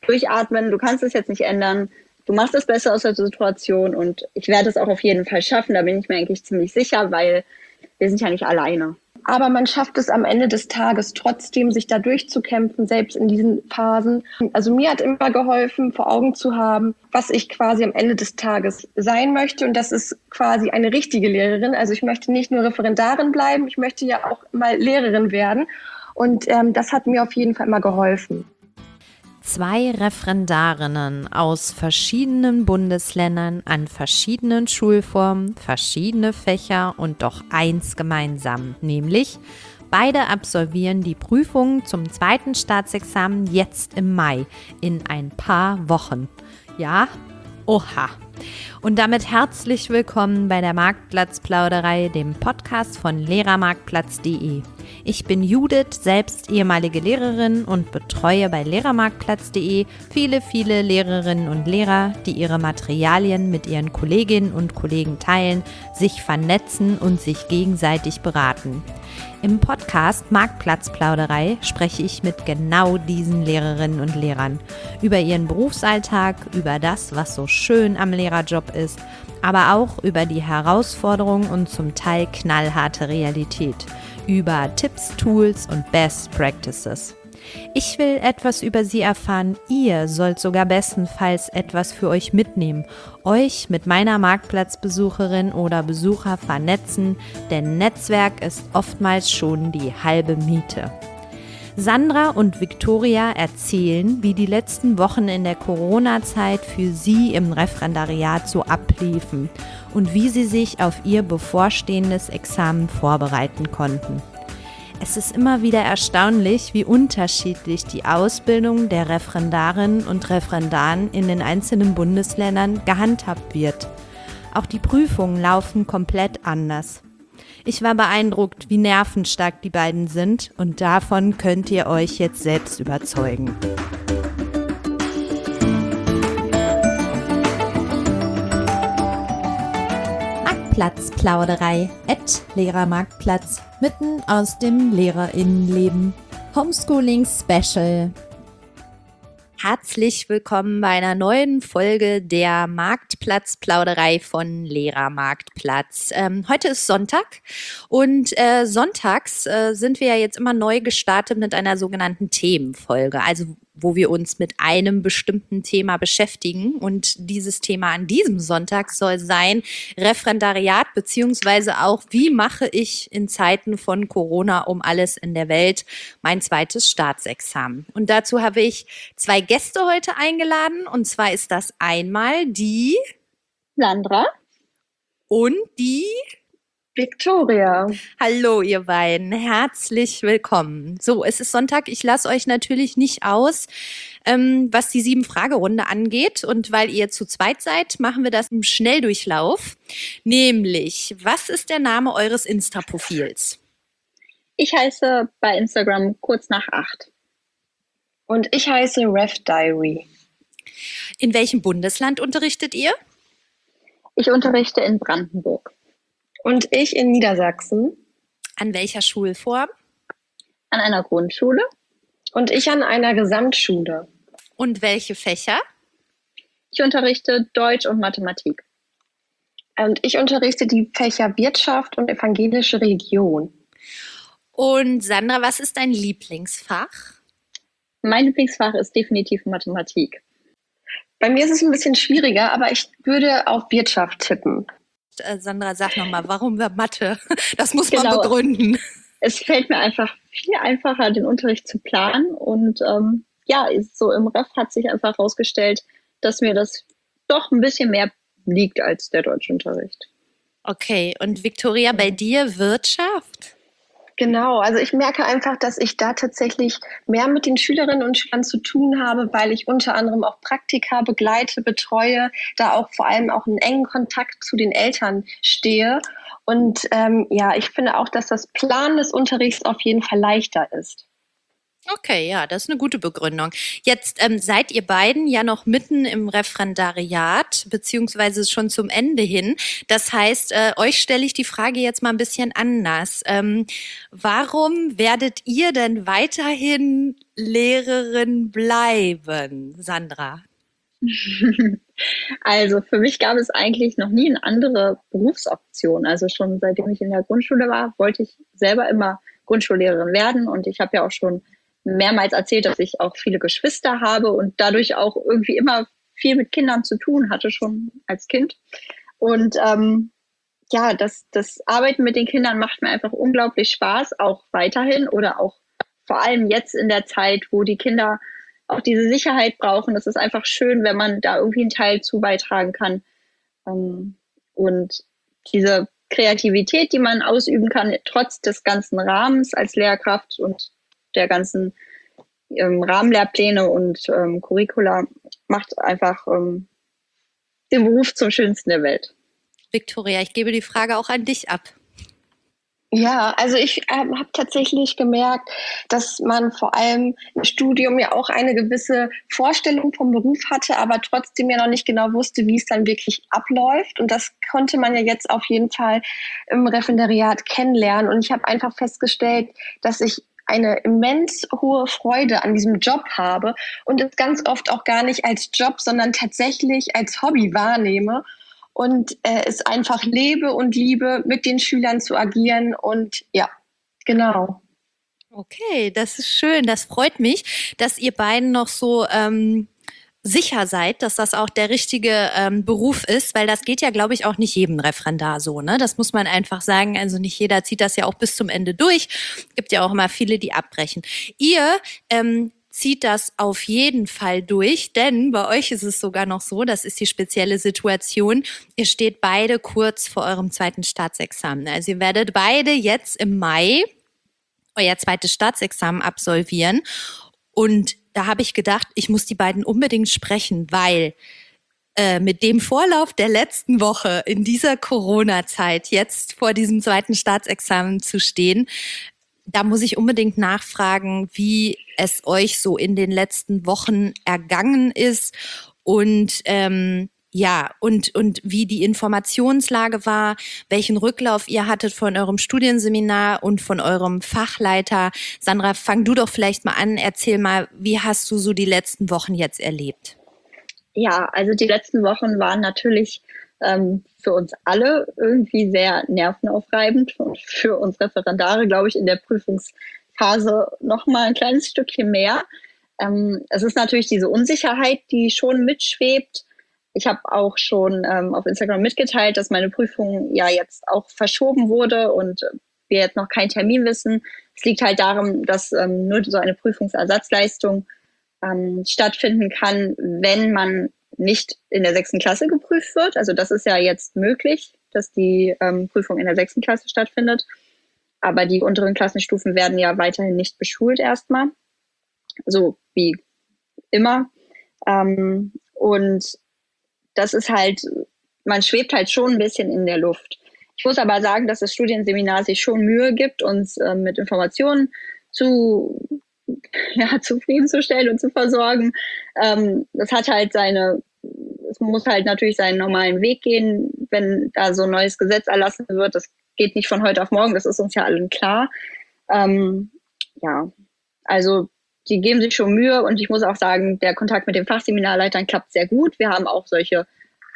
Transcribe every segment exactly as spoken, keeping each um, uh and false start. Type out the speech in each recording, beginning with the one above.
durchatmen, du kannst es jetzt nicht ändern, du machst das Beste aus der Situation und ich werde es auch auf jeden Fall schaffen, da bin ich mir eigentlich ziemlich sicher, weil wir sind ja nicht alleine. Aber man schafft es am Ende des Tages trotzdem, sich da durchzukämpfen, selbst in diesen Phasen. Also mir hat immer geholfen, vor Augen zu haben, was ich quasi am Ende des Tages sein möchte. Und das ist quasi eine richtige Lehrerin. Also ich möchte nicht nur Referendarin bleiben, ich möchte ja auch mal Lehrerin werden. Und ähm, das hat mir auf jeden Fall immer geholfen. Zwei Referendarinnen aus verschiedenen Bundesländern an verschiedenen Schulformen, verschiedene Fächer und doch eins gemeinsam, nämlich beide absolvieren die Prüfungen zum zweiten Staatsexamen jetzt im Mai in ein paar Wochen. Ja, oha. Und damit herzlich willkommen bei der Marktplatzplauderei, dem Podcast von lehrermarktplatz punkt de. Ich bin Judith, selbst ehemalige Lehrerin und betreue bei lehrermarktplatz punkt de viele, viele Lehrerinnen und Lehrer, die ihre Materialien mit ihren Kolleginnen und Kollegen teilen, sich vernetzen und sich gegenseitig beraten. Im Podcast Marktplatzplauderei spreche ich mit genau diesen Lehrerinnen und Lehrern über ihren Berufsalltag, über das, was so schön am Lehrerjob ist, aber auch über die Herausforderungen und zum Teil knallharte Realität, über Tipps, Tools und Best Practices. Ich will etwas über sie erfahren, ihr sollt sogar bestenfalls etwas für euch mitnehmen, euch mit meiner Marktplatzbesucherin oder Besucher vernetzen, denn Netzwerk ist oftmals schon die halbe Miete. Sandra und Viktoria erzählen, wie die letzten Wochen in der Corona-Zeit für sie im Referendariat so abliefen und wie sie sich auf ihr bevorstehendes Examen vorbereiten konnten. Es ist immer wieder erstaunlich, wie unterschiedlich die Ausbildung der Referendarinnen und Referendaren in den einzelnen Bundesländern gehandhabt wird. Auch die Prüfungen laufen komplett anders. Ich war beeindruckt, wie nervenstark die beiden sind, und davon könnt ihr euch jetzt selbst überzeugen. Marktplatzplauderei at Lehrermarktplatz, mitten aus dem LehrerInnenleben. Homeschooling Special. Herzlich willkommen bei einer neuen Folge der Marktplatzplauderei von Lehrermarktplatz. Ähm, heute ist Sonntag und äh, sonntags äh, sind wir ja jetzt immer neu gestartet mit einer sogenannten Themenfolge, also wo wir uns mit einem bestimmten Thema beschäftigen. Und dieses Thema an diesem Sonntag soll sein Referendariat, beziehungsweise auch, wie mache ich in Zeiten von Corona um alles in der Welt mein zweites Staatsexamen. Und dazu habe ich zwei Gäste heute eingeladen. Und zwar ist das einmal die Sandra und die Viktoria. Hallo ihr beiden, herzlich willkommen. So, es ist Sonntag, ich lasse euch natürlich nicht aus, ähm, was die Sieben-Frage-Runde angeht. Und weil ihr zu zweit seid, machen wir das im Schnelldurchlauf. Nämlich, was ist der Name eures Insta-Profils? Ich heiße bei Instagram kurz nach acht. Und ich heiße Ref Diary. In welchem Bundesland unterrichtet ihr? Ich unterrichte in Brandenburg. Und ich in Niedersachsen. An welcher Schulform? An einer Grundschule. Und ich an einer Gesamtschule. Und welche Fächer? Ich unterrichte Deutsch und Mathematik. Und ich unterrichte die Fächer Wirtschaft und evangelische Religion. Und Sandra, was ist dein Lieblingsfach? Mein Lieblingsfach ist definitiv Mathematik. Bei mir ist es ein bisschen schwieriger, aber ich würde auf Wirtschaft tippen. Sandra, sag nochmal, warum wir Mathe? Das muss man Genau. begründen. Es fällt mir einfach viel einfacher, den Unterricht zu planen. Und ähm, ja, so im Ref hat sich einfach herausgestellt, dass mir das doch ein bisschen mehr liegt als der Deutschunterricht. Okay, und Viktoria, bei dir Wirtschaft? Genau, also ich merke einfach, dass ich da tatsächlich mehr mit den Schülerinnen und Schülern zu tun habe, weil ich unter anderem auch Praktika begleite, betreue, da auch vor allem auch einen engen Kontakt zu den Eltern stehe. Und ähm, ja, ich finde auch, dass das Planen des Unterrichts auf jeden Fall leichter ist. Okay, ja, das ist eine gute Begründung. Jetzt ähm, seid ihr beiden ja noch mitten im Referendariat, beziehungsweise schon zum Ende hin. Das heißt, äh, euch stelle ich die Frage jetzt mal ein bisschen anders. Ähm, warum werdet ihr denn weiterhin Lehrerin bleiben, Sandra? Also für mich gab es eigentlich noch nie eine andere Berufsoption. Also schon seitdem ich in der Grundschule war, wollte ich selber immer Grundschullehrerin werden. Und ich habe ja auch schon mehrmals erzählt, dass ich auch viele Geschwister habe und dadurch auch irgendwie immer viel mit Kindern zu tun hatte, schon als Kind. Und ähm, ja, das, das Arbeiten mit den Kindern macht mir einfach unglaublich Spaß, auch weiterhin oder auch vor allem jetzt in der Zeit, wo die Kinder auch diese Sicherheit brauchen. Das ist einfach schön, wenn man da irgendwie einen Teil zu beitragen kann. Ähm, und diese Kreativität, die man ausüben kann, trotz des ganzen Rahmens als Lehrkraft und der ganzen ähm, Rahmenlehrpläne und ähm, Curricula, macht einfach ähm, den Beruf zum schönsten der Welt. Viktoria, ich gebe die Frage auch an dich ab. Ja, also ich ähm, habe tatsächlich gemerkt, dass man vor allem im Studium ja auch eine gewisse Vorstellung vom Beruf hatte, aber trotzdem ja noch nicht genau wusste, wie es dann wirklich abläuft. Und das konnte man ja jetzt auf jeden Fall im Referendariat kennenlernen. Und ich habe einfach festgestellt, dass ich eine immens hohe Freude an diesem Job habe und es ganz oft auch gar nicht als Job, sondern tatsächlich als Hobby wahrnehme. Und äh, es einfach lebe und liebe, mit den Schülern zu agieren. Und ja, genau. Okay, das ist schön. Das freut mich, dass ihr beiden noch so ähm, sicher seid, dass das auch der richtige ähm, Beruf ist, weil das geht ja, glaube ich, auch nicht jedem Referendar so, ne? Das muss man einfach sagen. Also nicht jeder zieht das ja auch bis zum Ende durch. Gibt ja auch immer viele, die abbrechen. Ihr ähm, zieht das auf jeden Fall durch, denn bei euch ist es sogar noch so, das ist die spezielle Situation, ihr steht beide kurz vor eurem zweiten Staatsexamen. Also ihr werdet beide jetzt im Mai euer zweites Staatsexamen absolvieren und da habe ich gedacht, ich muss die beiden unbedingt sprechen, weil äh, mit dem Vorlauf der letzten Woche in dieser Corona-Zeit jetzt vor diesem zweiten Staatsexamen zu stehen, da muss ich unbedingt nachfragen, wie es euch so in den letzten Wochen ergangen ist und ähm, ja, und, und wie die Informationslage war, welchen Rücklauf ihr hattet von eurem Studienseminar und von eurem Fachleiter. Sandra, fang du doch vielleicht mal an, erzähl mal, wie hast du so die letzten Wochen jetzt erlebt? Ja, also die letzten Wochen waren natürlich ähm, für uns alle irgendwie sehr nervenaufreibend und für uns Referendare, glaube ich, in der Prüfungsphase noch mal ein kleines Stückchen mehr. Ähm, es ist natürlich diese Unsicherheit, die schon mitschwebt. Ich habe auch schon ähm, auf Instagram mitgeteilt, dass meine Prüfung ja jetzt auch verschoben wurde und wir jetzt noch keinen Termin wissen. Es liegt halt daran, dass ähm, nur so eine Prüfungsersatzleistung ähm, stattfinden kann, wenn man nicht in der sechsten Klasse geprüft wird. Also das ist ja jetzt möglich, dass die ähm, Prüfung in der sechsten Klasse stattfindet. Aber die unteren Klassenstufen werden ja weiterhin nicht beschult erstmal. So wie immer. Ähm, und das ist halt, man schwebt halt schon ein bisschen in der Luft. Ich muss aber sagen, dass das Studienseminar sich schon Mühe gibt, uns äh, mit Informationen zu, ja, zufriedenzustellen und zu versorgen. Ähm, das hat halt seine, es muss halt natürlich seinen normalen Weg gehen, wenn da so ein neues Gesetz erlassen wird. Das geht nicht von heute auf morgen, das ist uns ja allen klar. Ähm, ja, also die geben sich schon Mühe und ich muss auch sagen, der Kontakt mit den Fachseminarleitern klappt sehr gut. Wir haben auch solche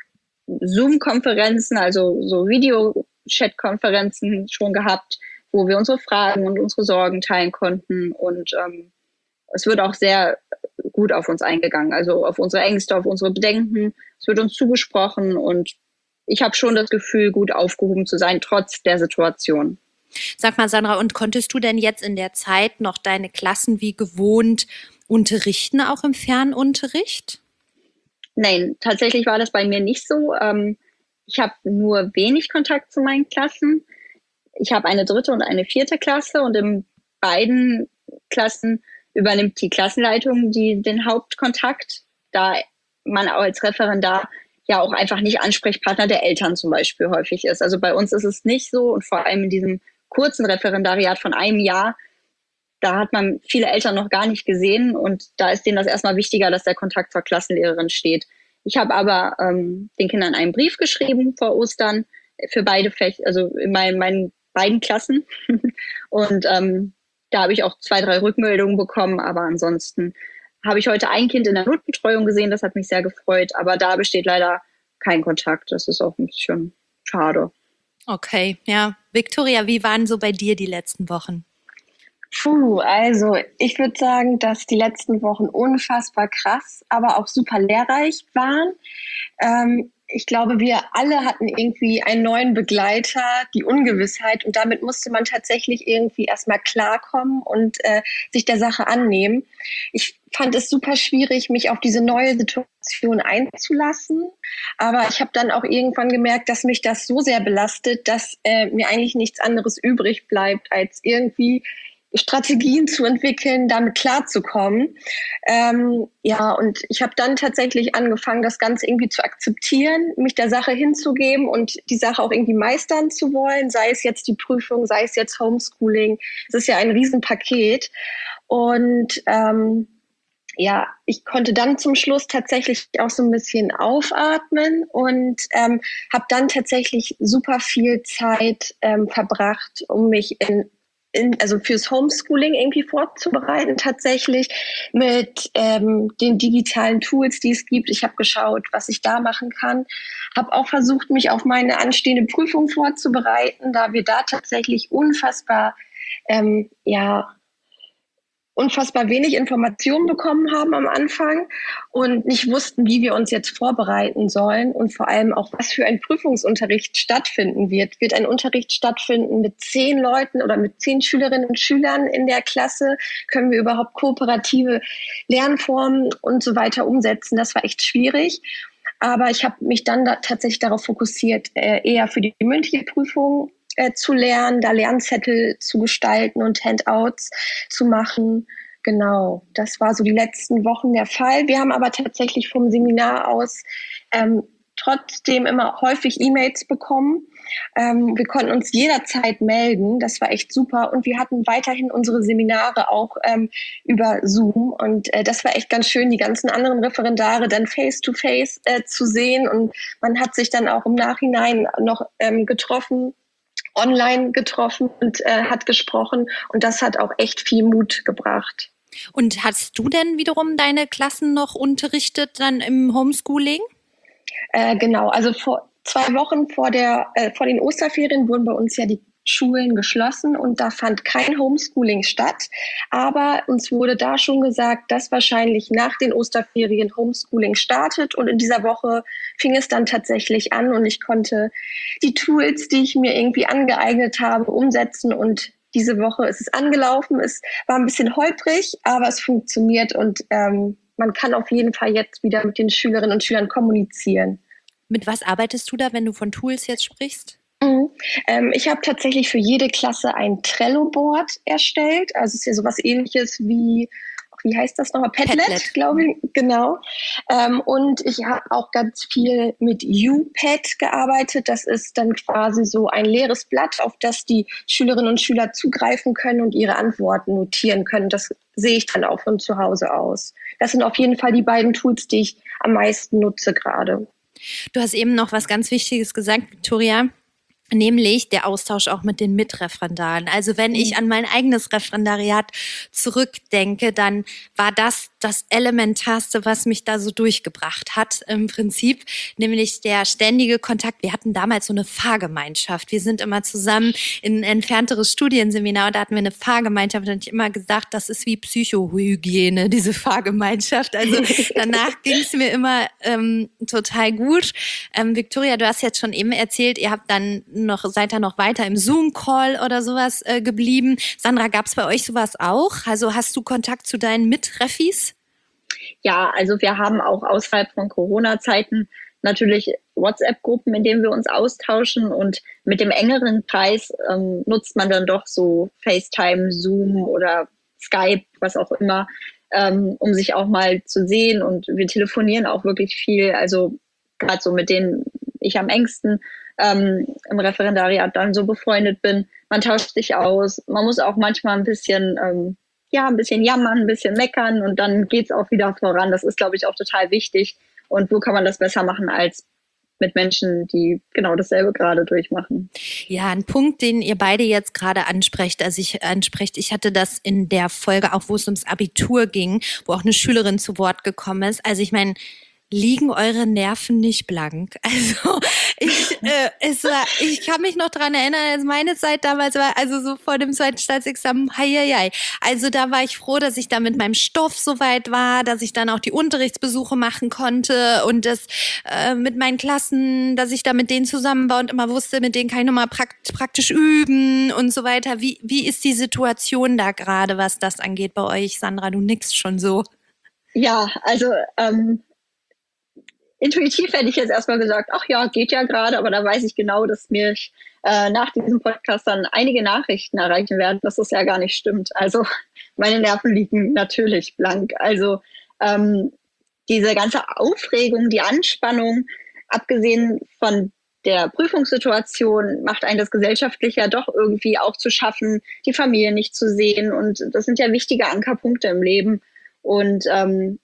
Zoom-Konferenzen, also so Video-Chat-Konferenzen schon gehabt, wo wir unsere Fragen und unsere Sorgen teilen konnten und ähm, es wird auch sehr gut auf uns eingegangen, also auf unsere Ängste, auf unsere Bedenken. Es wird uns zugesprochen und ich habe schon das Gefühl, gut aufgehoben zu sein, trotz der Situation. Sag mal, Sandra, und konntest du denn jetzt in der Zeit noch deine Klassen wie gewohnt unterrichten, auch im Fernunterricht? Nein, tatsächlich war das bei mir nicht so. Ich habe nur wenig Kontakt zu meinen Klassen. Ich habe eine dritte und eine vierte Klasse und in beiden Klassen übernimmt die Klassenleitung die, den Hauptkontakt, da man als Referendar ja auch einfach nicht Ansprechpartner der Eltern zum Beispiel häufig ist. Also bei uns ist es nicht so und vor allem in diesem kurzen Referendariat von einem Jahr da hat man viele Eltern noch gar nicht gesehen und da ist denen das erstmal wichtiger, dass der Kontakt zur Klassenlehrerin steht. Ich habe aber ähm, den Kindern einen Brief geschrieben vor Ostern für beide Fächer, also in meinen, meinen beiden Klassen. Und ähm, da habe ich auch zwei, drei Rückmeldungen bekommen, aber ansonsten habe ich heute ein Kind in der Notbetreuung gesehen, das hat mich sehr gefreut, aber da besteht leider kein Kontakt. Das ist auch ein bisschen schade. Okay, ja. Viktoria, wie waren so bei dir die letzten Wochen? Puh, also ich würde sagen, dass die letzten Wochen unfassbar krass, aber auch super lehrreich waren. Ähm, ich glaube, wir alle hatten irgendwie einen neuen Begleiter, die Ungewissheit, und damit musste man tatsächlich irgendwie erstmal klarkommen und äh, sich der Sache annehmen. Ich fand es super schwierig, mich auf diese neue Situation einzulassen, aber ich habe dann auch irgendwann gemerkt, dass mich das so sehr belastet, dass äh, mir eigentlich nichts anderes übrig bleibt, als irgendwie Strategien zu entwickeln, damit klarzukommen. Ähm, ja, und ich habe dann tatsächlich angefangen, das Ganze irgendwie zu akzeptieren, mich der Sache hinzugeben und die Sache auch irgendwie meistern zu wollen, sei es jetzt die Prüfung, sei es jetzt Homeschooling. Es ist ja ein Riesenpaket. Und ähm, ja, ich konnte dann zum Schluss tatsächlich auch so ein bisschen aufatmen und ähm, habe dann tatsächlich super viel Zeit ähm, verbracht, um mich in In, also fürs Homeschooling irgendwie vorzubereiten, tatsächlich mit ähm, den digitalen Tools, die es gibt. Ich habe geschaut, was ich da machen kann. Habe auch versucht, mich auf meine anstehende Prüfung vorzubereiten, da wir da tatsächlich unfassbar, ähm, ja, unfassbar wenig Informationen bekommen haben am Anfang und nicht wussten, wie wir uns jetzt vorbereiten sollen und vor allem auch, was für ein Prüfungsunterricht stattfinden wird. Wird ein Unterricht stattfinden mit zehn Leuten oder mit zehn Schülerinnen und Schülern in der Klasse? Können wir überhaupt kooperative Lernformen und so weiter umsetzen? Das war echt schwierig. Aber ich habe mich dann da tatsächlich darauf fokussiert, äh, eher für die mündliche Prüfung äh, zu lernen, da Lernzettel zu gestalten und Handouts zu machen. Genau, das war so die letzten Wochen der Fall. Wir haben aber tatsächlich vom Seminar aus ähm, trotzdem immer häufig E-Mails bekommen. Ähm, wir konnten uns jederzeit melden, das war echt super. Und wir hatten weiterhin unsere Seminare auch ähm, über Zoom. Und äh, das war echt ganz schön, die ganzen anderen Referendare dann face-to-face äh, zu sehen. Und man hat sich dann auch im Nachhinein noch ähm, getroffen, online getroffen und äh, hat gesprochen. Und das hat auch echt viel Mut gebracht. Und hast du denn wiederum deine Klassen noch unterrichtet dann im Homeschooling? Äh, genau, also vor zwei Wochen vor der äh, vor den Osterferien wurden bei uns ja die Schulen geschlossen und da fand kein Homeschooling statt. Aber uns wurde da schon gesagt, dass wahrscheinlich nach den Osterferien Homeschooling startet und in dieser Woche fing es dann tatsächlich an und ich konnte die Tools, die ich mir irgendwie angeeignet habe, umsetzen und diese Woche ist es angelaufen. Es war ein bisschen holprig, aber es funktioniert und ähm, man kann auf jeden Fall jetzt wieder mit den Schülerinnen und Schülern kommunizieren. Mit was arbeitest du da, wenn du von Tools jetzt sprichst? Mhm. Ähm, ich habe tatsächlich für jede Klasse ein Trello-Board erstellt. Also es ist ja sowas Ähnliches wie, wie heißt das nochmal? Padlet, Padlet. glaube ich. Genau. Ähm, und ich habe auch ganz viel mit U-Pad gearbeitet. Das ist dann quasi so ein leeres Blatt, auf das die Schülerinnen und Schüler zugreifen können und ihre Antworten notieren können. Das sehe ich dann auch von zu Hause aus. Das sind auf jeden Fall die beiden Tools, die ich am meisten nutze gerade. Du hast eben noch was ganz Wichtiges gesagt, Viktoria. Nämlich der Austausch auch mit den Mitreferendaren. Also wenn ich an mein eigenes Referendariat zurückdenke, dann war das das Elementarste, was mich da so durchgebracht hat im Prinzip, nämlich der ständige Kontakt. Wir hatten damals so eine Fahrgemeinschaft. Wir sind immer zusammen in ein entfernteres Studienseminar und da hatten wir eine Fahrgemeinschaft. Da habe ich immer gesagt, das ist wie Psychohygiene, diese Fahrgemeinschaft. Also danach ging es mir immer ähm, total gut. Ähm, Viktoria, du hast jetzt schon eben erzählt, ihr habt dann noch, seid ihr noch weiter im Zoom-Call oder sowas äh, geblieben. Sandra, gab es bei euch sowas auch? Also hast du Kontakt zu deinen Mitreffis? Ja, also wir haben auch außerhalb von Corona-Zeiten natürlich WhatsApp-Gruppen, in denen wir uns austauschen und mit dem engeren Kreis ähm, nutzt man dann doch so FaceTime, Zoom oder Skype, was auch immer, ähm, um sich auch mal zu sehen und wir telefonieren auch wirklich viel, also gerade so mit denen ich am engsten ähm, im Referendariat dann so befreundet bin. Man tauscht sich aus. Man muss auch manchmal ein bisschen ähm, ja, ein bisschen jammern, ein bisschen meckern und dann geht's auch wieder voran. Das ist, glaube ich, auch total wichtig. Und wo kann man das besser machen als mit Menschen, die genau dasselbe gerade durchmachen. Ja, ein Punkt, den ihr beide jetzt gerade ansprecht, also ich ansprecht, ich hatte das in der Folge auch, wo es ums Abitur ging, wo auch eine Schülerin zu Wort gekommen ist. Also ich meine, liegen eure Nerven nicht blank? Also ich, äh, es war, ich kann mich noch dran erinnern, als meine Zeit damals war, also so vor dem zweiten Staatsexamen, hei, hei, hei. Also da war ich froh, dass ich da mit meinem Stoff so weit war, dass ich dann auch die Unterrichtsbesuche machen konnte und das äh, mit meinen Klassen, dass ich da mit denen zusammen war und immer wusste, mit denen kann ich nochmal prakt- praktisch üben und so weiter. Wie, wie ist die Situation da gerade, was das angeht bei euch, Sandra? Du nickst schon so. Ja, also ähm, intuitiv hätte ich jetzt erstmal gesagt, ach ja, geht ja gerade, aber da weiß ich genau, dass mir äh, nach diesem Podcast dann einige Nachrichten erreichen werden, dass das ja gar nicht stimmt. Also meine Nerven liegen natürlich blank. Also ähm, diese ganze Aufregung, die Anspannung, abgesehen von der Prüfungssituation, macht einen das gesellschaftlich ja doch irgendwie auch zu schaffen, die Familie nicht zu sehen. Und das sind ja wichtige Ankerpunkte im Leben. Und ähm,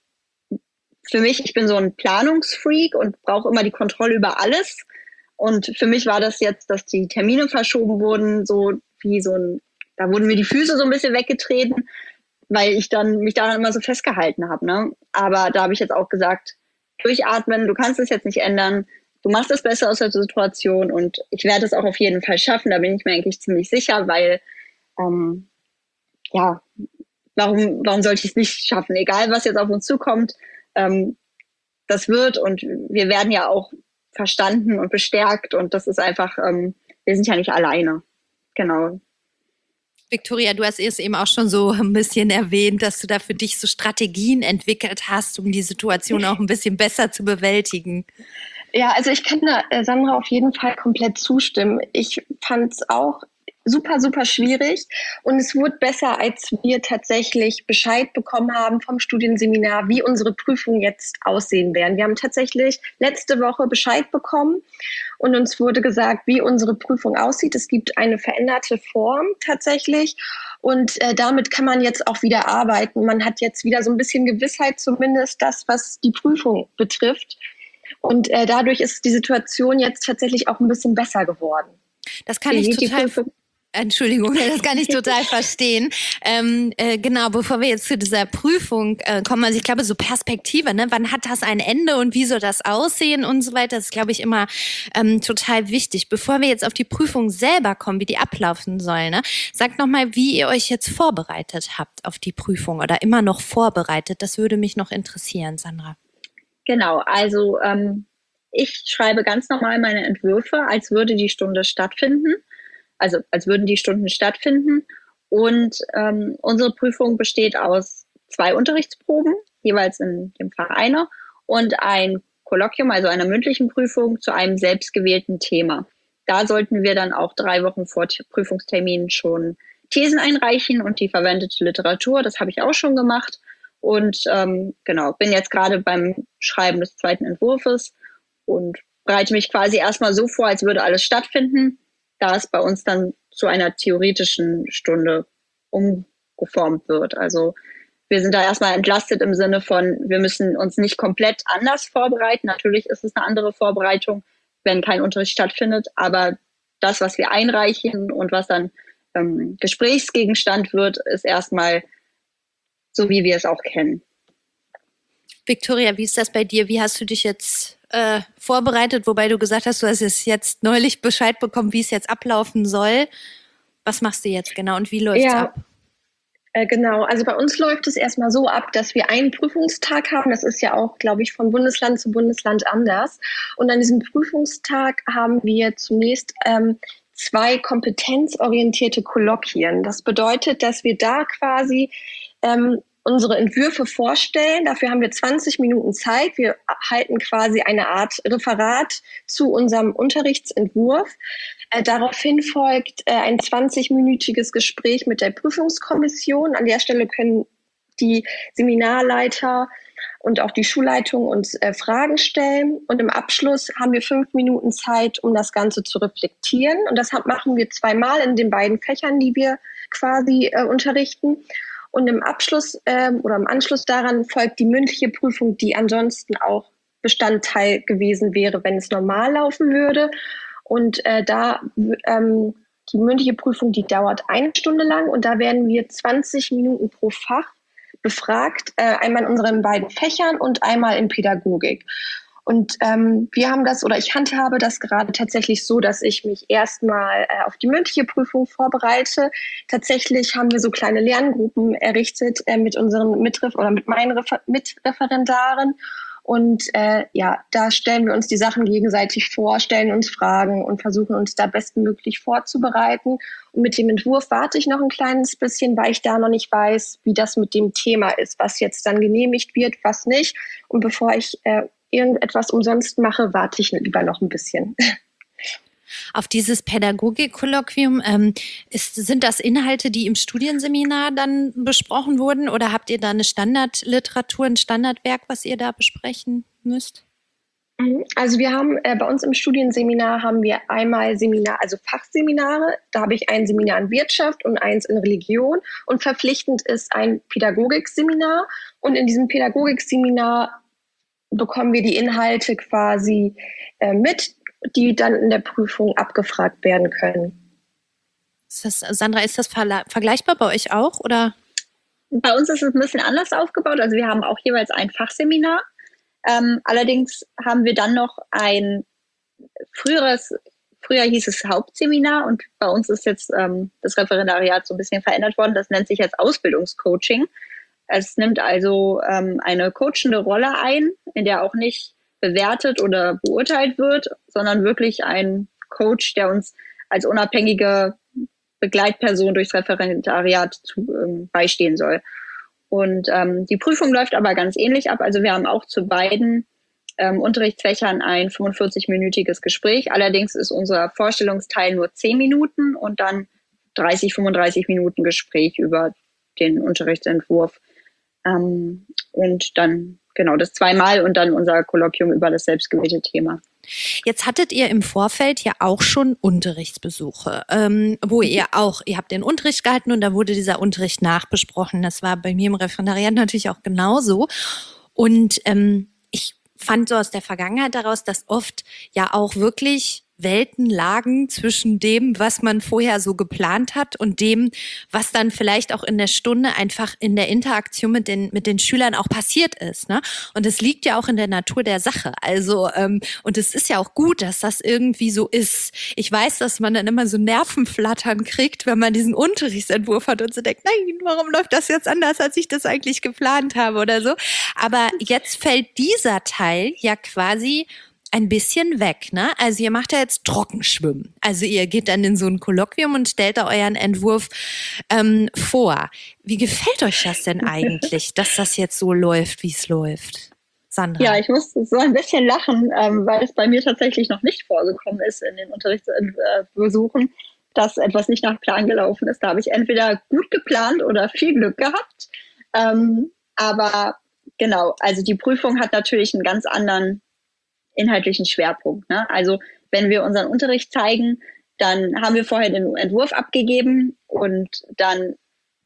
für mich, ich bin so ein Planungsfreak und brauche immer die Kontrolle über alles. Und für mich war das jetzt, dass die Termine verschoben wurden, so wie so ein, da wurden mir die Füße so ein bisschen weggetreten, weil ich dann mich daran immer so festgehalten habe. Ne? Aber da habe ich jetzt auch gesagt, durchatmen, du kannst es jetzt nicht ändern, du machst es besser aus der Situation und ich werde es auch auf jeden Fall schaffen, da bin ich mir eigentlich ziemlich sicher, weil ähm, ja, warum, warum sollte ich es nicht schaffen? Egal, was jetzt auf uns zukommt, ähm, das wird und wir werden ja auch verstanden und bestärkt und das ist einfach, ähm, wir sind ja nicht alleine. Genau. Victoria, du hast es eben auch schon so ein bisschen erwähnt, dass du da für dich so Strategien entwickelt hast, um die Situation auch ein bisschen besser zu bewältigen. Ja, also ich kann da äh, Sandra auf jeden Fall komplett zustimmen. Ich fand es auch super, super schwierig und es wurde besser, als wir tatsächlich Bescheid bekommen haben vom Studienseminar, wie unsere Prüfungen jetzt aussehen werden. Wir haben tatsächlich letzte Woche Bescheid bekommen und uns wurde gesagt, wie unsere Prüfung aussieht. Es gibt eine veränderte Form tatsächlich und äh, damit kann man jetzt auch wieder arbeiten. Man hat jetzt wieder so ein bisschen Gewissheit, zumindest das, was die Prüfung betrifft. Und äh, dadurch ist die Situation jetzt tatsächlich auch ein bisschen besser geworden. Das kann ich total... Entschuldigung, das kann ich total verstehen. Ähm, äh, genau, bevor wir jetzt zu dieser Prüfung äh, kommen, also ich glaube, so Perspektive, ne? Wann hat das ein Ende und wie soll das aussehen und so weiter, das ist, glaube ich, immer ähm, total wichtig. Bevor wir jetzt auf die Prüfung selber kommen, wie die ablaufen soll, ne? Sagt nochmal, wie ihr euch jetzt vorbereitet habt auf die Prüfung oder immer noch vorbereitet. Das würde mich noch interessieren, Sandra. Genau, also ähm, ich schreibe ganz normal meine Entwürfe, als würde die Stunde stattfinden. Also als würden die Stunden stattfinden. Und ähm, unsere Prüfung besteht aus zwei Unterrichtsproben, jeweils in dem Fach einer, und ein Kolloquium, also einer mündlichen Prüfung zu einem selbstgewählten Thema. Da sollten wir dann auch drei Wochen vor Prüfungstermin schon Thesen einreichen und die verwendete Literatur. Das habe ich auch schon gemacht. Und ähm, genau, bin jetzt gerade beim Schreiben des zweiten Entwurfes und bereite mich quasi erstmal so vor, als würde alles stattfinden, da es bei uns dann zu einer theoretischen Stunde umgeformt wird. Also wir sind da erstmal entlastet im Sinne von, wir müssen uns nicht komplett anders vorbereiten. Natürlich ist es eine andere Vorbereitung, wenn kein Unterricht stattfindet, aber das, was wir einreichen und was dann ähm, Gesprächsgegenstand wird, ist erstmal so, wie wir es auch kennen. Victoria, wie ist das bei dir? Wie hast du dich jetzt äh, vorbereitet, wobei du gesagt hast, du hast es jetzt neulich Bescheid bekommen, wie es jetzt ablaufen soll. Was machst du jetzt genau und wie läuft es ja, ab? Äh, genau, also bei uns läuft es erstmal so ab, dass wir einen Prüfungstag haben. Das ist ja auch, glaube ich, von Bundesland zu Bundesland anders. Und an diesem Prüfungstag haben wir zunächst ähm, zwei kompetenzorientierte Kolloquien. Das bedeutet, dass wir da quasi ähm, unsere Entwürfe vorstellen. Dafür haben wir zwanzig Minuten Zeit. Wir halten quasi eine Art Referat zu unserem Unterrichtsentwurf. Äh, daraufhin folgt äh, ein zwanzigminütiges Gespräch mit der Prüfungskommission. An der Stelle können die Seminarleiter und auch die Schulleitung uns äh, Fragen stellen. Und im Abschluss haben wir fünf Minuten Zeit, um das Ganze zu reflektieren. Und das machen wir zweimal in den beiden Fächern, die wir quasi äh, unterrichten. Und im Abschluss ähm, oder im Anschluss daran folgt die mündliche Prüfung, die ansonsten auch Bestandteil gewesen wäre, wenn es normal laufen würde. Und äh, da ähm, die mündliche Prüfung, die dauert eine Stunde lang und da werden wir zwanzig Minuten pro Fach befragt, äh, einmal in unseren beiden Fächern und einmal in Pädagogik. Und ähm, wir haben das, oder ich handhabe das gerade tatsächlich so, dass ich mich erstmal äh, auf die mündliche Prüfung vorbereite. Tatsächlich haben wir so kleine Lerngruppen errichtet äh, mit unseren Mitref oder mit meinen Refer- Mitreferendaren. Und äh, ja, da stellen wir uns die Sachen gegenseitig vor, stellen uns Fragen und versuchen uns da bestmöglich vorzubereiten. Und mit dem Entwurf warte ich noch ein kleines bisschen, weil ich da noch nicht weiß, wie das mit dem Thema ist, was jetzt dann genehmigt wird, was nicht. Und bevor ich äh, irgendetwas umsonst mache, warte ich lieber noch ein bisschen. Auf dieses Pädagogik-Kolloquium, ähm, ist, sind das Inhalte, die im Studienseminar dann besprochen wurden oder habt ihr da eine Standardliteratur, ein Standardwerk, was ihr da besprechen müsst? Also wir haben äh, bei uns im Studienseminar haben wir einmal Seminar, also Fachseminare. Da habe ich ein Seminar in Wirtschaft und eins in Religion und verpflichtend ist ein Pädagogikseminar. Und in diesem Pädagogikseminar bekommen wir die Inhalte quasi äh, mit, die dann in der Prüfung abgefragt werden können. Ist das, Sandra, ist das verla- vergleichbar bei euch auch, oder? Bei uns ist es ein bisschen anders aufgebaut. Also wir haben auch jeweils ein Fachseminar. Ähm, allerdings haben wir dann noch ein früheres, früher hieß es Hauptseminar und bei uns ist jetzt ähm, das Referendariat so ein bisschen verändert worden. Das nennt sich jetzt Ausbildungscoaching. Es nimmt also ähm, eine coachende Rolle ein, in der auch nicht bewertet oder beurteilt wird, sondern wirklich ein Coach, der uns als unabhängige Begleitperson durchs Referendariat zu, ähm, beistehen soll. Und ähm, die Prüfung läuft aber ganz ähnlich ab. Also wir haben auch zu beiden ähm, Unterrichtsfächern ein fünfundvierzig-minütiges Gespräch. Allerdings ist unser Vorstellungsteil nur zehn Minuten und dann dreißig, fünfunddreißig Minuten Gespräch über den Unterrichtsentwurf. Ähm, und dann genau das zweimal und dann unser Kolloquium über das selbstgewählte Thema. Jetzt hattet ihr im Vorfeld ja auch schon Unterrichtsbesuche, ähm, wo ihr auch, ihr habt den Unterricht gehalten und da wurde dieser Unterricht nachbesprochen. Das war bei mir im Referendariat natürlich auch genauso. Und ähm, ich fand so aus der Vergangenheit daraus, dass oft ja auch wirklich Welten lagen zwischen dem, was man vorher so geplant hat und dem, was dann vielleicht auch in der Stunde einfach in der Interaktion mit den mit den Schülern auch passiert ist, ne? Und es liegt ja auch in der Natur der Sache. Also ähm, und es ist ja auch gut, dass das irgendwie so ist. Ich weiß, dass man dann immer so Nervenflattern kriegt, wenn man diesen Unterrichtsentwurf hat und so denkt, nein, warum läuft das jetzt anders, als ich das eigentlich geplant habe oder so. Aber jetzt fällt dieser Teil ja quasi ein bisschen weg, ne? Also ihr macht ja jetzt Trockenschwimmen. Also ihr geht dann in so ein Kolloquium und stellt da euren Entwurf ähm, vor. Wie gefällt euch das denn eigentlich, dass das jetzt so läuft, wie es läuft? Sandra? Ja, ich muss so ein bisschen lachen, ähm, weil es bei mir tatsächlich noch nicht vorgekommen ist in den Unterrichtsbesuchen, dass etwas nicht nach Plan gelaufen ist. Da habe ich entweder gut geplant oder viel Glück gehabt. Ähm, aber genau, also die Prüfung hat natürlich einen ganz anderen inhaltlichen Schwerpunkt, ne? Also wenn wir unseren Unterricht zeigen, dann haben wir vorher den Entwurf abgegeben und dann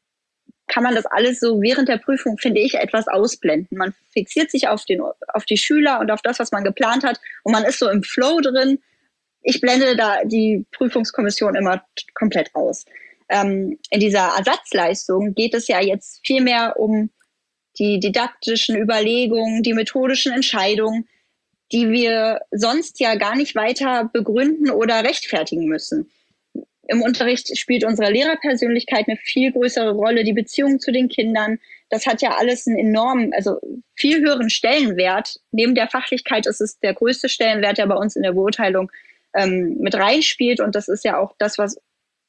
kann man das alles so während der Prüfung, finde ich, etwas ausblenden. Man fixiert sich auf den, auf die Schüler und auf das, was man geplant hat und man ist so im Flow drin. Ich blende da die Prüfungskommission immer komplett aus. Ähm, in dieser Ersatzleistung geht es ja jetzt viel mehr um die didaktischen Überlegungen, die methodischen Entscheidungen, die wir sonst ja gar nicht weiter begründen oder rechtfertigen müssen. Im Unterricht spielt unsere Lehrerpersönlichkeit eine viel größere Rolle, die Beziehung zu den Kindern. Das hat ja alles einen enormen, also viel höheren Stellenwert. Neben der Fachlichkeit ist es der größte Stellenwert, der bei uns in der Beurteilung ähm, mit reinspielt. Und das ist ja auch das, was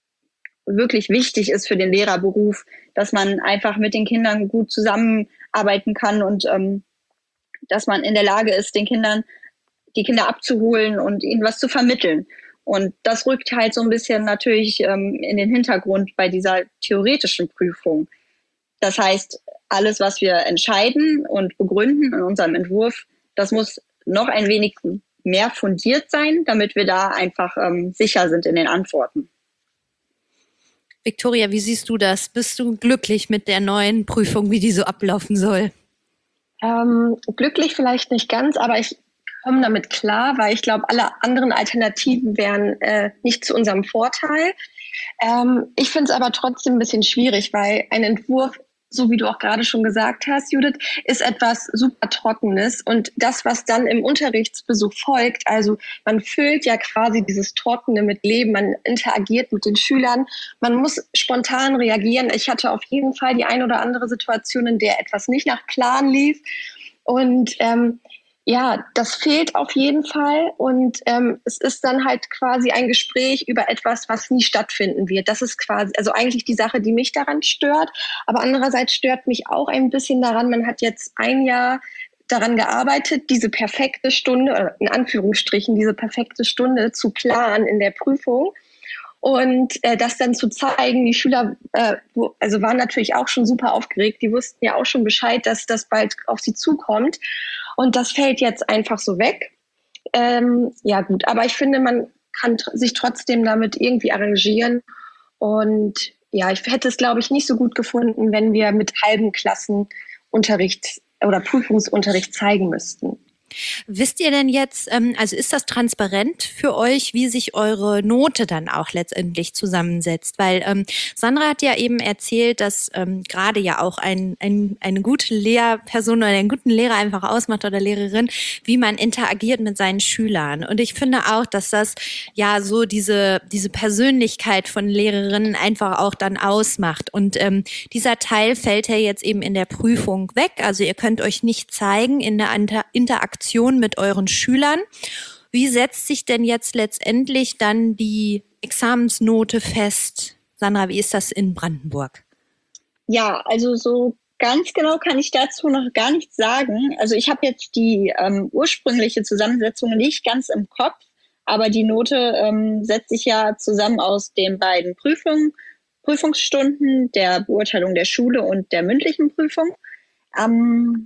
wirklich wichtig ist für den Lehrerberuf, dass man einfach mit den Kindern gut zusammenarbeiten kann und ähm, dass man in der Lage ist, den Kindern, die Kinder abzuholen und ihnen was zu vermitteln. Und das rückt halt so ein bisschen natürlich ähm, in den Hintergrund bei dieser theoretischen Prüfung. Das heißt, alles, was wir entscheiden und begründen in unserem Entwurf, das muss noch ein wenig mehr fundiert sein, damit wir da einfach ähm, sicher sind in den Antworten. Viktoria, wie siehst du das? Bist du glücklich mit der neuen Prüfung, wie die so ablaufen soll? Ähm, glücklich vielleicht nicht ganz, aber ich komme damit klar, weil ich glaube, alle anderen Alternativen wären äh, nicht zu unserem Vorteil. Ähm, ich finde es aber trotzdem ein bisschen schwierig, weil ein Entwurf, so wie du auch gerade schon gesagt hast, Judith, ist etwas super Trockenes. Und das, was dann im Unterrichtsbesuch folgt, also man füllt ja quasi dieses Trockene mit Leben, man interagiert mit den Schülern, man muss spontan reagieren. Ich hatte auf jeden Fall die ein oder andere Situation, in der etwas nicht nach Plan lief. Und ähm, ja, das fehlt auf jeden Fall und ähm, es ist dann halt quasi ein Gespräch über etwas, was nie stattfinden wird. Das ist quasi, also eigentlich die Sache, die mich daran stört. Aber andererseits stört mich auch ein bisschen daran, man hat jetzt ein Jahr daran gearbeitet, diese perfekte Stunde, oder in Anführungsstrichen, diese perfekte Stunde zu planen in der Prüfung. Und äh, das dann zu zeigen, die Schüler äh, wo, also waren natürlich auch schon super aufgeregt. Die wussten ja auch schon Bescheid, dass das bald auf sie zukommt. Und das fällt jetzt einfach so weg. Ähm, ja gut, aber ich finde, man kann tr- sich trotzdem damit irgendwie arrangieren. Und ja, ich hätte es, glaube ich, nicht so gut gefunden, wenn wir mit halben Klassen Unterricht oder Prüfungsunterricht zeigen müssten. Wisst ihr denn jetzt, ähm, also ist das transparent für euch, wie sich eure Note dann auch letztendlich zusammensetzt? Weil ähm, Sandra hat ja eben erzählt, dass ähm, gerade ja auch ein, ein, eine gute Lehrperson oder einen guten Lehrer einfach ausmacht oder Lehrerin, wie man interagiert mit seinen Schülern. Und ich finde auch, dass das ja so diese, diese Persönlichkeit von Lehrerinnen einfach auch dann ausmacht. Und ähm, dieser Teil fällt ja jetzt eben in der Prüfung weg. Also ihr könnt euch nicht zeigen in der Inter- Interaktion mit euren Schülern. Wie setzt sich denn jetzt letztendlich dann die Examensnote fest? Sandra, wie ist das in Brandenburg? Ja, also so ganz genau kann ich dazu noch gar nichts sagen. Also ich habe jetzt die ähm, ursprüngliche Zusammensetzung nicht ganz im Kopf, aber die Note ähm, setzt sich ja zusammen aus den beiden Prüfungen, Prüfungsstunden, der Beurteilung der Schule und der mündlichen Prüfung. Ähm,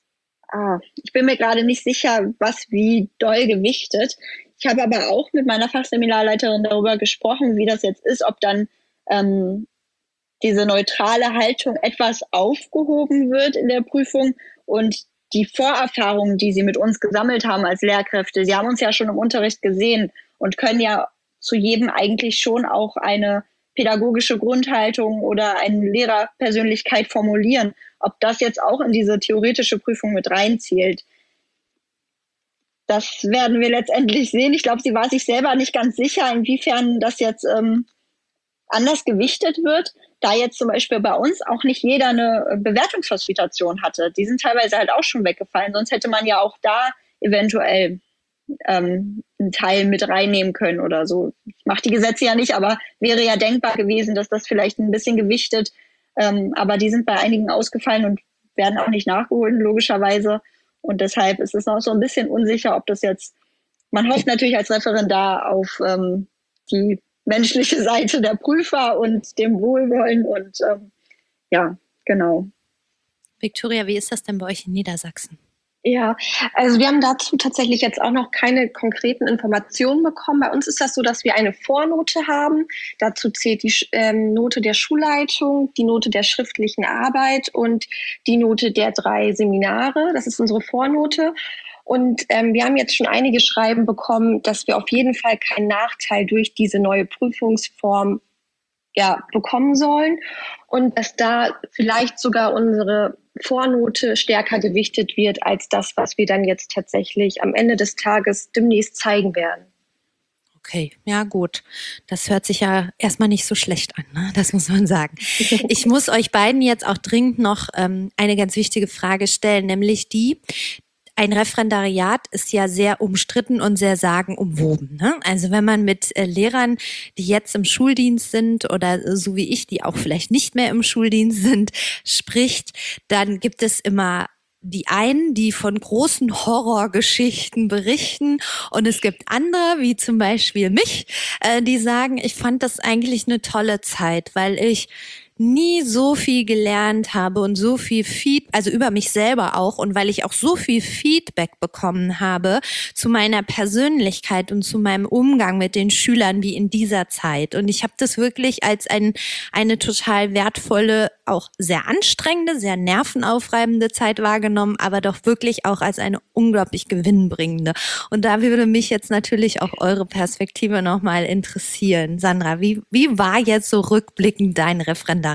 Ah, ich bin mir gerade nicht sicher, was wie doll gewichtet. Ich habe aber auch mit meiner Fachseminarleiterin darüber gesprochen, wie das jetzt ist, ob dann ähm, diese neutrale Haltung etwas aufgehoben wird in der Prüfung und die Vorerfahrungen, die sie mit uns gesammelt haben als Lehrkräfte, sie haben uns ja schon im Unterricht gesehen und können ja zu jedem eigentlich schon auch eine pädagogische Grundhaltung oder eine Lehrerpersönlichkeit formulieren, ob das jetzt auch in diese theoretische Prüfung mit reinzählt. Das werden wir letztendlich sehen. Ich glaube, sie war sich selber nicht ganz sicher, inwiefern das jetzt ähm, anders gewichtet wird, da jetzt zum Beispiel bei uns auch nicht jeder eine Bewertungsfacilitation hatte. Die sind teilweise halt auch schon weggefallen, sonst hätte man ja auch da eventuell ähm, einen Teil mit reinnehmen können oder so. Macht die Gesetze ja nicht, aber wäre ja denkbar gewesen, dass das vielleicht ein bisschen gewichtet, ähm, aber die sind bei einigen ausgefallen und werden auch nicht nachgeholt, logischerweise. Und deshalb ist es noch so ein bisschen unsicher, ob das jetzt, man hofft natürlich als Referendar auf ähm, die menschliche Seite der Prüfer und dem Wohlwollen und ähm, ja, genau. Viktoria, wie ist das denn bei euch in Niedersachsen? Ja, also wir haben dazu tatsächlich jetzt auch noch keine konkreten Informationen bekommen. Bei uns ist das so, dass wir eine Vornote haben. Dazu zählt die ähm, Note der Schulleitung, die Note der schriftlichen Arbeit und die Note der drei Seminare. Das ist unsere Vornote. Und ähm, wir haben jetzt schon einige Schreiben bekommen, dass wir auf jeden Fall keinen Nachteil durch diese neue Prüfungsform ja, bekommen sollen und dass da vielleicht sogar unsere Vornote stärker gewichtet wird als das, was wir dann jetzt tatsächlich am Ende des Tages demnächst zeigen werden. Okay, ja gut. Das hört sich ja erstmal nicht so schlecht an, ne? Das muss man sagen. Ich muss euch beiden jetzt auch dringend noch ähm, eine ganz wichtige Frage stellen, nämlich die, ein Referendariat ist ja sehr umstritten und sehr sagenumwoben, ne? Also wenn man mit äh, Lehrern, die jetzt im Schuldienst sind oder äh, so wie ich, die auch vielleicht nicht mehr im Schuldienst sind, spricht, dann gibt es immer die einen, die von großen Horrorgeschichten berichten und es gibt andere, wie zum Beispiel mich, äh, die sagen, ich fand das eigentlich eine tolle Zeit, weil ich nie so viel gelernt habe und so viel Feedback, also über mich selber auch, und weil ich auch so viel Feedback bekommen habe zu meiner Persönlichkeit und zu meinem Umgang mit den Schülern wie in dieser Zeit. Und ich habe das wirklich als ein, eine total wertvolle, auch sehr anstrengende, sehr nervenaufreibende Zeit wahrgenommen, aber doch wirklich auch als eine unglaublich gewinnbringende. Und da würde mich jetzt natürlich auch eure Perspektive nochmal interessieren. Sandra, wie, wie war jetzt so rückblickend dein Referendariat?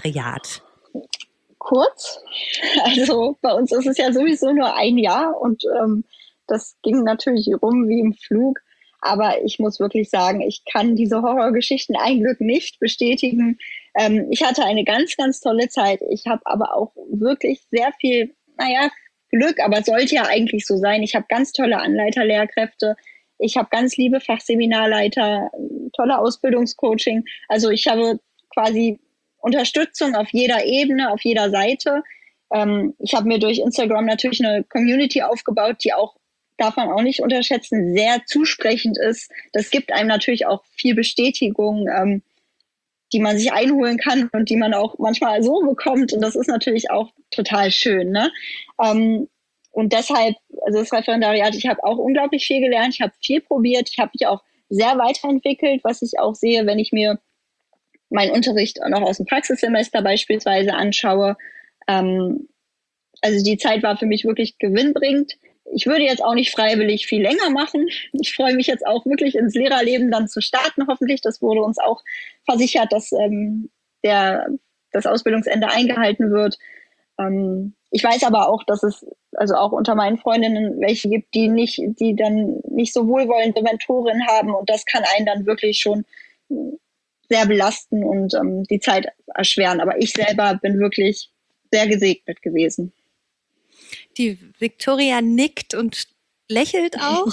Kurz. Also bei uns ist es ja sowieso nur ein Jahr und ähm, das ging natürlich rum wie im Flug. Aber ich muss wirklich sagen, ich kann diese Horrorgeschichten ein Glück nicht bestätigen. Ähm, ich hatte eine ganz, ganz tolle Zeit. Ich habe aber auch wirklich sehr viel, naja, Glück, aber sollte ja eigentlich so sein. Ich habe ganz tolle Anleiterlehrkräfte. Ich habe ganz liebe Fachseminarleiter, tolle Ausbildungscoaching. Also ich habe quasi Unterstützung auf jeder Ebene, auf jeder Seite. Ähm, ich habe mir durch Instagram natürlich eine Community aufgebaut, die auch, darf man auch nicht unterschätzen, sehr zusprechend ist. Das gibt einem natürlich auch viel Bestätigung, ähm, die man sich einholen kann und die man auch manchmal so bekommt. Und das ist natürlich auch total schön, ne? Ähm, und deshalb, also das Referendariat, ich habe auch unglaublich viel gelernt. Ich habe viel probiert. Ich habe mich auch sehr weiterentwickelt, was ich auch sehe, wenn ich mir meinen Unterricht noch aus dem Praxissemester beispielsweise anschaue. Ähm, also die Zeit war für mich wirklich gewinnbringend. Ich würde jetzt auch nicht freiwillig viel länger machen. Ich freue mich jetzt auch wirklich ins Lehrerleben dann zu starten, hoffentlich. Das wurde uns auch versichert, dass ähm, der, das Ausbildungsende eingehalten wird. Ähm, ich weiß aber auch, dass es also auch unter meinen Freundinnen welche gibt, die nicht, die dann nicht so wohlwollende Mentoren haben, und das kann einen dann wirklich schon sehr belasten und ähm, die Zeit erschweren. Aber ich selber bin wirklich sehr gesegnet gewesen. Die Victoria nickt und lächelt auch.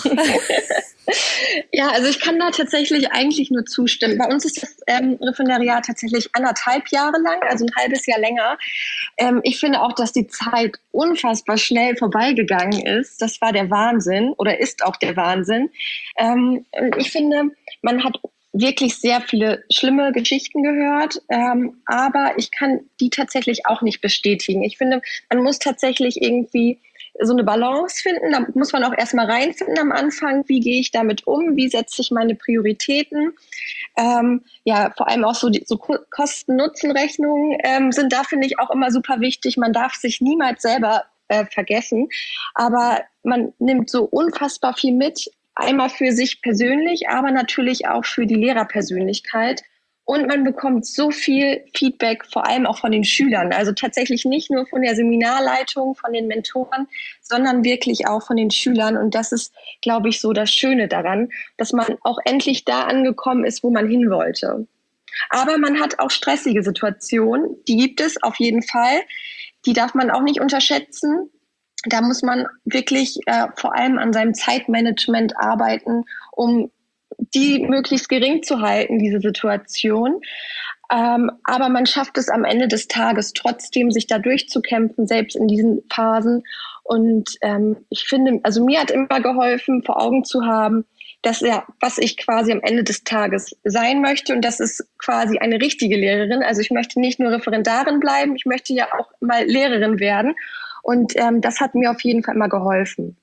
Ja, also ich kann da tatsächlich eigentlich nur zustimmen. Bei uns ist das ähm, Referendariat tatsächlich anderthalb Jahre lang, also ein halbes Jahr länger. Ähm, ich finde auch, dass die Zeit unfassbar schnell vorbeigegangen ist. Das war der Wahnsinn oder ist auch der Wahnsinn. Ähm, ich finde, man hat wirklich sehr viele schlimme Geschichten gehört, ähm, aber ich kann die tatsächlich auch nicht bestätigen. Ich finde, man muss tatsächlich irgendwie so eine Balance finden. Da muss man auch erstmal reinfinden am Anfang. Wie gehe ich damit um? Wie setze ich meine Prioritäten? Ähm, ja, vor allem auch so, die, so Kosten-Nutzen-Rechnungen ähm, sind da, finde ich, auch immer super wichtig. Man darf sich niemals selber äh, vergessen, aber man nimmt so unfassbar viel mit. Einmal für sich persönlich, aber natürlich auch für die Lehrerpersönlichkeit. Und man bekommt so viel Feedback, vor allem auch von den Schülern. Also tatsächlich nicht nur von der Seminarleitung, von den Mentoren, sondern wirklich auch von den Schülern. Und das ist, glaube ich, so das Schöne daran, dass man auch endlich da angekommen ist, wo man hin wollte. Aber man hat auch stressige Situationen. Die gibt es auf jeden Fall. Die darf man auch nicht unterschätzen. Da muss man wirklich äh, vor allem an seinem Zeitmanagement arbeiten, um die möglichst gering zu halten, diese Situation. Ähm, aber man schafft es am Ende des Tages trotzdem, sich da durchzukämpfen, selbst in diesen Phasen. Und ähm, ich finde, also mir hat immer geholfen, vor Augen zu haben, dass ja, was ich quasi am Ende des Tages sein möchte. Und das ist quasi eine richtige Lehrerin. Also ich möchte nicht nur Referendarin bleiben, ich möchte ja auch mal Lehrerin werden. Und ähm, das hat mir auf jeden Fall immer geholfen.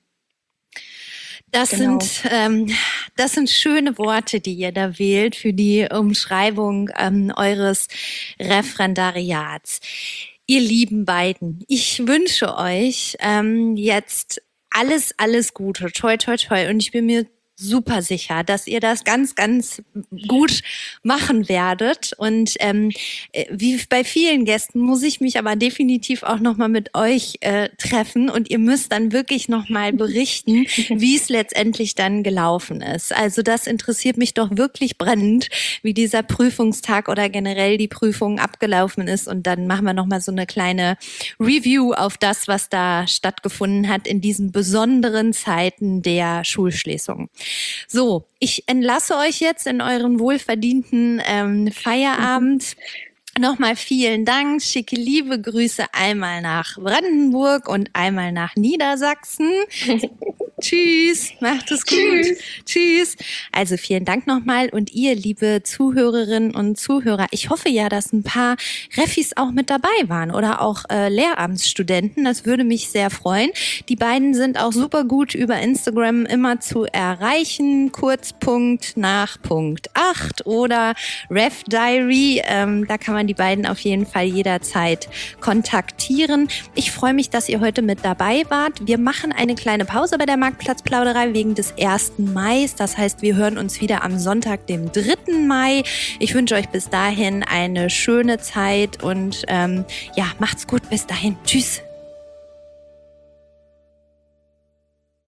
Das genau. sind ähm, das sind schöne Worte, die ihr da wählt für die Umschreibung ähm, eures Referendariats. Ihr lieben beiden, ich wünsche euch ähm, jetzt alles, alles Gute, toi, toi, toi. Und ich bin mir super sicher, dass ihr das ganz, ganz gut machen werdet. Und ähm, wie bei vielen Gästen muss ich mich aber definitiv auch nochmal mit euch äh, treffen. Und ihr müsst dann wirklich nochmal berichten, wie es letztendlich dann gelaufen ist. Also das interessiert mich doch wirklich brennend, wie dieser Prüfungstag oder generell die Prüfung abgelaufen ist. Und dann machen wir nochmal so eine kleine Review auf das, was da stattgefunden hat in diesen besonderen Zeiten der Schulschließung. So, ich entlasse euch jetzt in euren wohlverdienten ähm, Feierabend. Nochmal vielen Dank, schicke liebe Grüße einmal nach Brandenburg und einmal nach Niedersachsen. Tschüss, macht es gut. Tschüss. Tschüss. Also vielen Dank nochmal und ihr, liebe Zuhörerinnen und Zuhörer, ich hoffe ja, dass ein paar Refis auch mit dabei waren oder auch äh, Lehramtsstudenten. Das würde mich sehr freuen. Die beiden sind auch super gut über Instagram immer zu erreichen. Kurzpunkt nach Punkt acht oder Ref Diary. Ähm, da kann man die beiden auf jeden Fall jederzeit kontaktieren. Ich freue mich, dass ihr heute mit dabei wart. Wir machen eine kleine Pause bei der Marktplatzplauderei wegen des ersten Mai. Das heißt, wir hören uns wieder am Sonntag, dem dritten Mai. Ich wünsche euch bis dahin eine schöne Zeit und ähm, ja, macht's gut. Bis dahin. Tschüss.